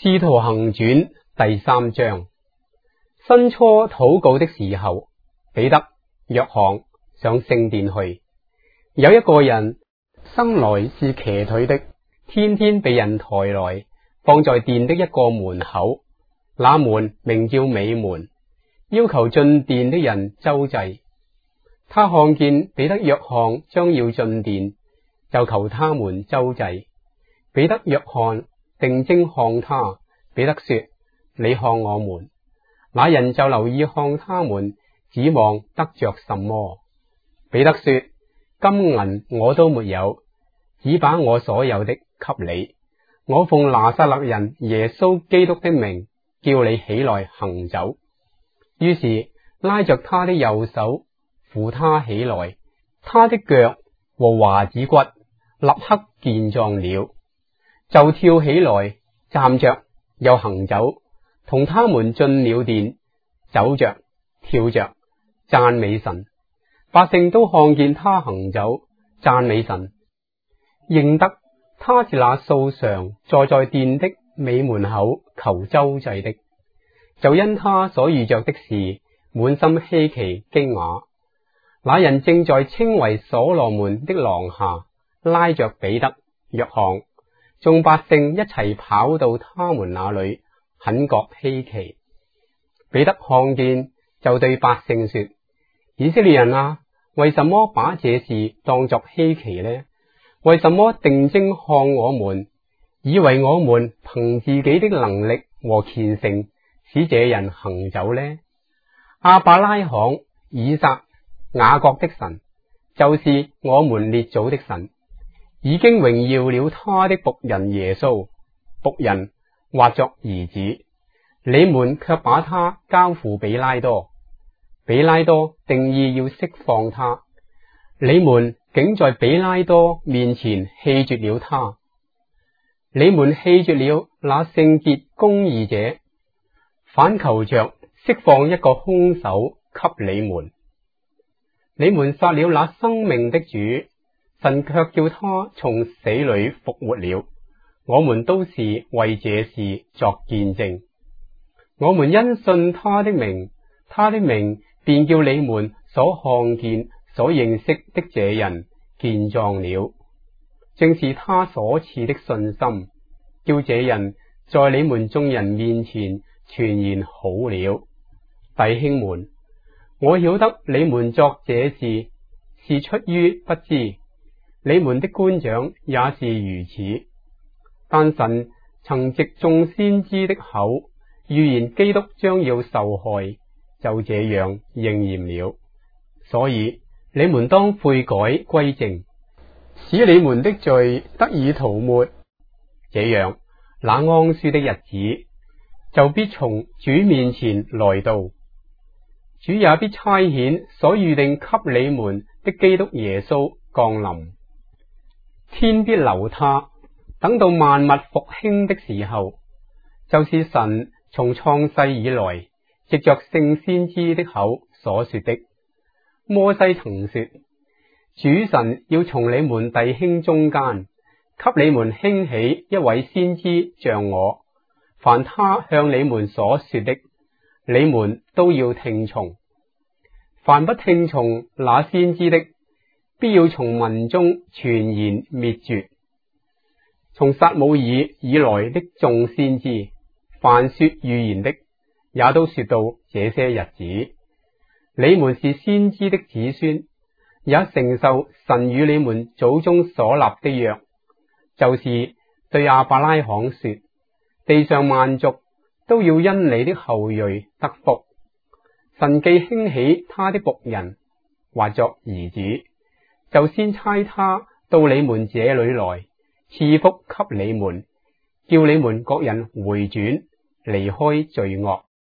使徒行傳第3章。申初禱告的時候，彼得、約翰上聖殿去。有一個人生來是瘸腿的，天天被人抬來，放在殿的一個門口，那門名叫美門，要求進殿的人周濟。他看見彼得、約翰將要進殿，就求他們周濟。彼得、約翰定睛看他，彼得說：你看我們。那人就留意看他們，指望得着什麼。彼得說：金銀我都沒有，只把我所有的給你。我奉拿撒勒人耶穌基督的名，叫你起來行走。於是拉着他的右手，扶他起來，他的腳和踝子骨立刻健壯了，就跳起來，站着又行走，同他們進了殿，走着跳着讚美神。百姓都看見他行走讚美神，認得他是那素常坐在殿的美門口求周濟的，就因他所遇着的事滿心稀奇驚訝。那人正在稱為所羅門的廊下，拉着彼得、約翰，眾百姓一齊跑到他們那裏，很覺稀奇。彼得看見，就對百姓說：以色列人啊，為什麼把這事當作稀奇呢？為什麼定睛看我們，以為我們憑自己的能力和虔誠使這人行走呢？亞伯拉罕、以撒、雅各的神，就是我們列祖的神，已經榮耀了他的僕人耶穌。僕人或作兒子，你們卻把他交付彼拉多。彼拉多定意要釋放他，你們竟在彼拉多面前棄絕了他。你們棄絕了那聖潔公義者，反求着釋放一個兇手給你們。你們殺了那生命的主，神卻叫他從死裏復活了。我們都是為這事作見證。我們因信他的名，他的名便叫你們所看見、所認識的這人健壯了。正是他所賜的信心，叫這人在你們眾人面前全然好了。弟兄們，我曉得你們作這事是出於不知，你們的官長也是如此。但神曾藉眾先知的口預言基督將要受害，就這樣應驗了。所以你們當悔改歸正，使你們的罪得以塗抹，這樣那安舒的日子就必從主面前來到。主也必差遣所預定給你們的基督耶穌降臨，天必留他，等到萬物復興的時候，就是神從創世以來藉着聖先知的口所說的。摩西曾說：主神要從你們弟兄中間給你們興起一位先知像我，凡他向你們所說的，你們都要聽從。凡不聽從那先知的，必要從民中全然滅絕。從撒母耳以來的眾先知，凡說預言的，也都說到這些日子。你們是先知的子孫，也承受神與你們祖宗所立的約，就是對亞伯拉罕說：地上萬族都要因你的後裔得福。神既興起他的僕人，或作兒子，就先差他到你們這裏來，賜福給你們，叫你們各人回轉，離開罪惡。